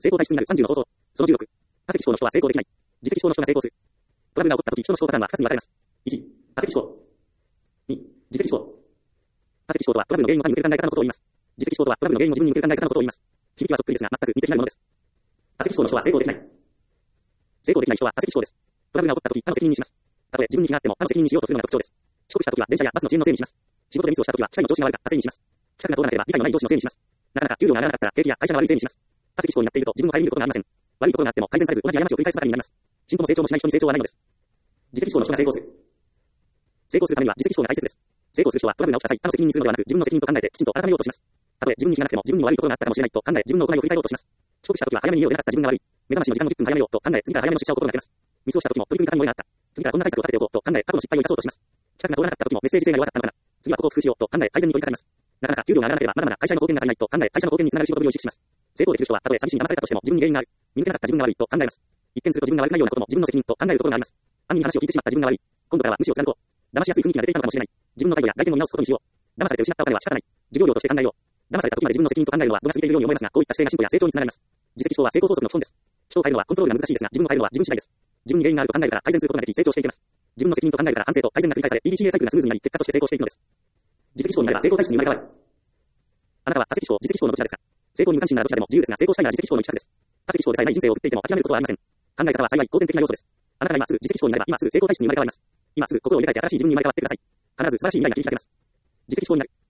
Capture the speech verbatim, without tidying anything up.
成功体質になるさんじゅうの法則。そのじゅうろく。多責思考の人は成功できない。自責思考の人が成功する。トラブルが起こった時、人の思考パターンはふたつに分かれます。いち、多責思考。に、自責思考。多責思考とはトラブルの原因の他に向ける考え方のことを言います。自責思考とはトラブルの原因を自分に向ける考え方のことを言います。響きはそっくりですが全く似て非なるものです。多責思考の人は成功できない。成功できない人は多責思考です。トラブルが起こった時、他の責任にします。たとえ自分に気があっても他の責任にしようとするのが特徴です。遅刻した時は電車やバスの遅延のせいにします。仕事でミスをした時は機械の調子が悪かったせいにします。企画が通らなければ理解のない上司のせいにします。なかなか給料が上がらなかったら景気や会社の悪いせいにします。多責思考になっていると自分を顧みることがありません。悪いところがあっても改善されず同じ過ちを繰り返すばかりになります。進歩も成長もしない人に成長はないのです。自責思考の人が成功する。成功するためには自責思考が大切です。成功する人はトラブルが起きた際、他の責任にするのではなく自分の責任と考えてきちんと改めようとします。たとえ自分に気がなくても自分に悪いところがあったかもしれないと考え自分の行いを振り返ろうとします。遅刻した時は早めに家を出なかった自分が悪い。目覚ましの時間をじゅっぷん早めようと考え次から早めの出社を心がけます。ミスをした時も取り組み方に漏れがあった。次からこんな対策を立てておこうと考え過去の失敗を生かそうとします。企画が通らなかった時もメッセージ性が弱かったのかな。次はここを工夫しようと考え改善に取り掛かります。なかなか給料が上がらなければまだまだ会社の貢献が足りないと考え会社の貢献につながる仕事ぶりを意識します。成功できる人はたとえ寂しいに騙されたとしても自分に原因がある。見抜けなかった自分が悪いと考えます。一見すると自分が悪くないようなことも自分の責任と考えるところがあります。暗に話を聞いてしまった自分が悪い。今度からは無視を貫こう。騙しやすい雰囲気が出ていたのかもしれない。自分の態度や外見を見直すことにしよう。騙されて失ったお金は仕方ない。授業料として考えよう。騙された時まで自分の責任と考えるのは度が過ぎているように思いますが、こういった姿勢が進歩や成長につながります。自責思考は成功法則の基本です。人を変えるのはコントロールが難しいですが、自分を変えるのは自分次第です。自分に原因があると考えるから改善することができ成長していけます。自分の責任と考えるから反省と改善が繰り返され、ピーディーシーエー サイクルがスムーズになり、結果として成功していくのです。自責思考になれば成功体質に生まれ変わる。あなたは多責思考、自責思考のどちらですか？成功に無関心ならどちらでも自由ですが、成功したいなら自責思考の一択です。多責思考でさえない人生を送っていても諦めることはありません。考え方は幸い後天的な要素です。あなたが今すぐ自責思考になれば今すぐ成功体質に生まれ変わります。今すぐ心を入れ替えて新しい自分に生まれ変わってください。必ず素晴らしい未来が切り開けます。自責思考になる。